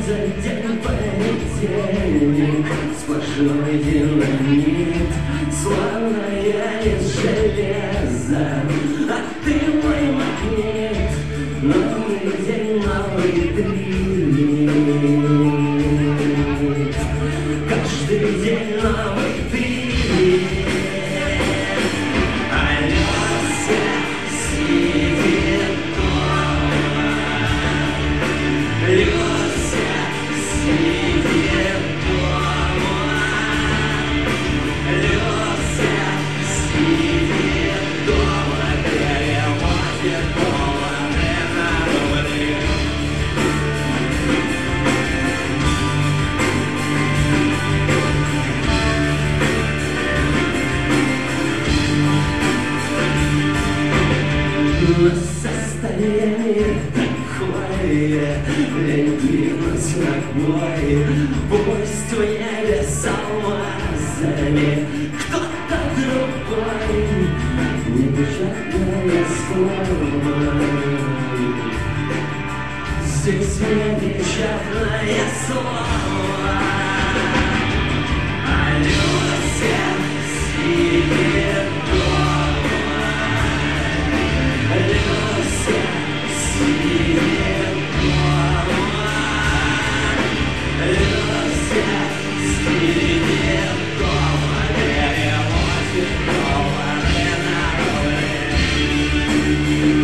за день понедельник, сплошной динамит, словно я из железа, а ты мой магнит. Новый день, новый триллер, каждый день новый триллер. Алёся сидит дома, Люся сидит дома, Люся сидит дома, переводит доллары на рубли. Но состояние такое, ленивость ногой, пусть в небе с алмазами кто-то другой, непечатное слово. Здесь непечатное слово. А Люся сидит дома, Люся сидит дома, Люся сидит дома, переводит доллары на рубли.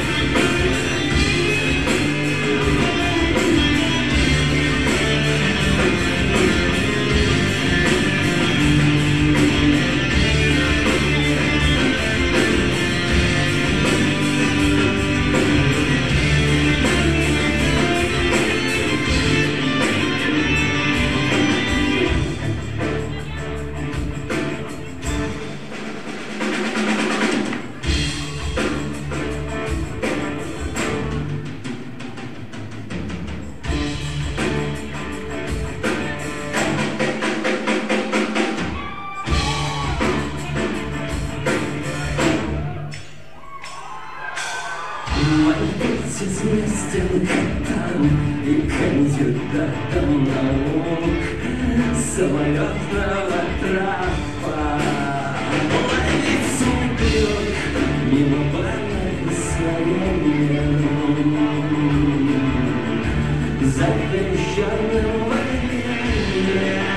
Быть известен котам и кандидатам наук самолетного трапа, ловить сугрёк мимо барных слоений, запрещенным в войне.